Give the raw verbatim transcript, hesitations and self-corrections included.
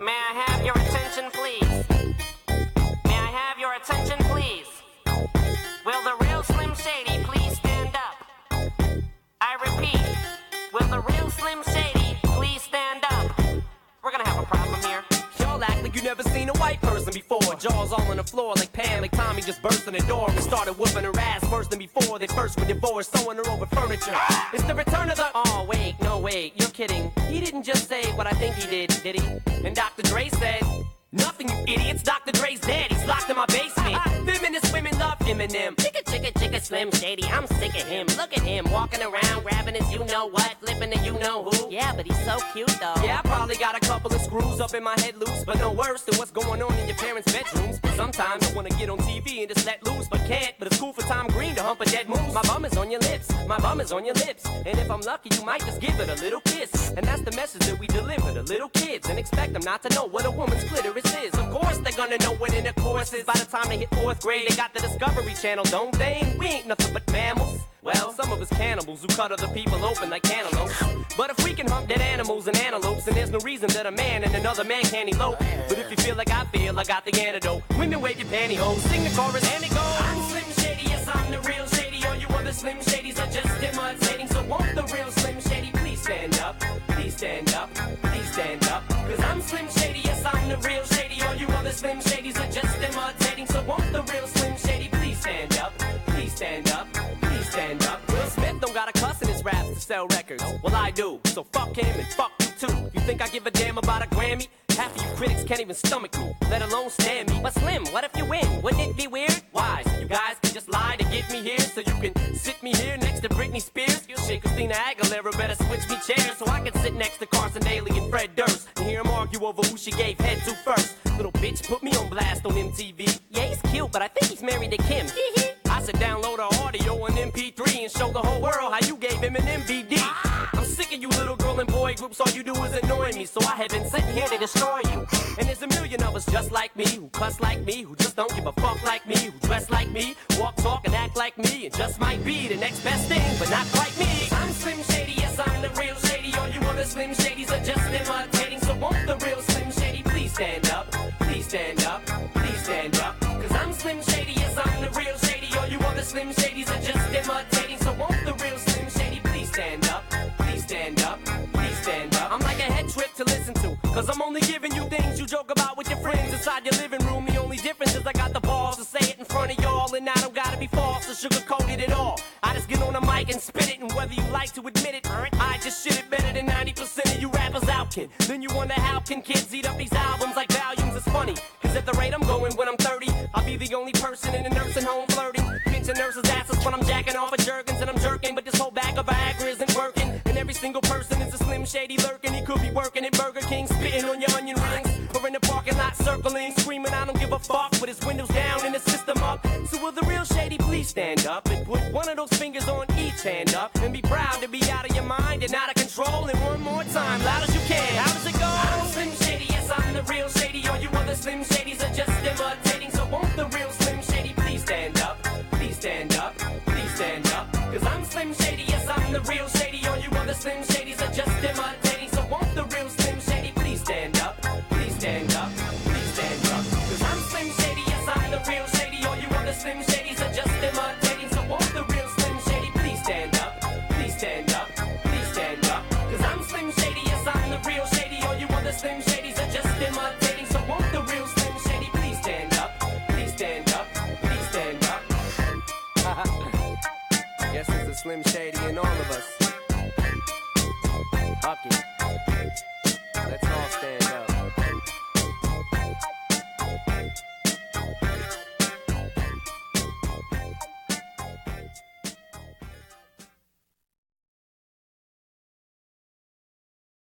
May I have your attention, please? May I have your attention, please? Will the real Slim Shady please stand up? I repeat, will the real Slim Shady please stand up? We're gonna have a problem here. Y'all act like you never seen a white person before. Jaws all on the floor like Pam, like Tommy just burst in the door and started whooping her ass worse than before. They first were divorced, sewing her over furniture. It's the return of the... Oh, wait, no, wait, you're kidding. He didn't just say what I think he did, did he? And Doctor Dre said... Nothing, you idiots. Doctor Dre's dead. He's locked in my basement. Feminist women love Eminem. Chicka, chicka, chicka, Slim Shady. I'm sick of him. Look at him walking around, grabbing his you-know-what, flipping the you-know-who. Yeah, but he's so cute, though. Yeah, I probably got a couple of screws up in my head loose, but no worse than what's going on in your parents' bedrooms. Sometimes I wanna get on T V and just let loose, but can't. But it's cool for Tom Green to hump a dead moose. My bum is on your lips. My bum is on your lips. And if I'm lucky, you might just give it a little kiss. And that's the message that we deliver to little kids, and expect them not to know what a woman's clitoris is. Of course they're gonna know what intercourse is. By the time they hit fourth grade, they got the Discovery Channel, don't they? We ain't nothing but mammals. Well, some of us cannibals who cut other people open like cantaloupes. But if we can hump dead animals and antelopes, then there's no reason that a man and another man can't elope. But if you feel like I feel, I got the antidote. Women wave your pantyhose, sing the chorus and it goes. I'm Slim Shady, yes I'm the real Shady. All you other Slim Shadys are just imitating. So won't the real Slim Shady please stand up? Please stand up, please stand up. Cause I'm Slim Shady, yes I'm the real Shady. All you other Slim Shadys are just imitating. So won't the real Slim Shady please stand up? Please stand up, please stand up. Will Smith don't got a cuss in his raps to sell records. Well, I do, so fuck him and fuck you too. You think I give a damn about a Grammy? Half of you critics can't even stomach me, let alone stand me. But Slim, what if you win? Wouldn't it be weird? Why? So you guys can just lie to get me here, so you can sit me here next to Britney Spears? Shit, Christina Aguilera better switch me chairs, so I can sit next to Carson Daly and Fred Durst and hear them argue over who she gave head to first. Little bitch put me on blast on M T V. Yeah, he's cute, but I think he's married to Kim. I should download her audio on M P three and show the whole world how you gave him an M V D. I'm sick of you little girl and boy groups, all you do is annoy me, so I have been sitting here to destroy you. And there's a million of us just like me, who cuss like me, who just don't give a fuck like me, who dress like me, walk, talk, and act like me, and just might be the next best thing, but not quite me. I'm Slim Shady, yes I'm the real Shady. All you other Slim Shadys are just imitating. So won't the real Slim Shady please stand up? Please stand up, please stand up. Cause I'm Slim Shady, yes I'm the real Shady. All you other Slim Shadys are just imitating. So won't the real Slim Shady please stand up? Please stand up, please stand up. I'm like a head trip to listen to, cause I'm only giving you things you joke about with your friends inside your living room. The only difference is I got the balls to say it in front of y'all, and I don't gotta be false or sugarcoat it at all. I just get on the mic and spit it, and whether you like to admit it, I just shit it better than ninety percent of you rappers out, kid. Then you wonder how can kids eat up these albums like volumes? It's funny, cause at the rate I'm going when I'm thirty, I'll be the only person in a nursing home flirting, pinching nurses' asses when I'm jacking off at Jergens and I'm jerking, but this whole bag of Viagra isn't working, and every single person is a Slim Shady lurking. He could be working at Burger King, spitting on your onion rings, or in the parking lot circling, screaming I don't give a fuck with his windows down and his system up. So will the real Shady please stand up and put one of those fingers on each hand up and be proud to be out of your mind and out of control? And one more time, loud as you can. How does it go? I'm Slim Shady, yes I'm the real Shady. All you other Slim Shadys are just imitating. So won't the real Slim Shady please stand up? Please stand up, please stand up. Cause I'm Slim Shady, yes I'm the real Shady. All you other Slim Shadys are just imitating. So won't the real Slim Shady please stand up? Please stand up, please stand up. Cause I'm Slim Shady, yes I'm the real Shady. All you other Slim Shadys are just imitating. So won't the real Slim Shady please stand up? Please stand up, please stand up. Cause I'm Slim Shady, yes I'm the real Shady. All you other Slim Shadys are just imitating. So won't the real Slim Shady please stand up? Please stand up, please stand up. Guess there's a Slim Shady in all of us. Fuck it. Let's all stand up.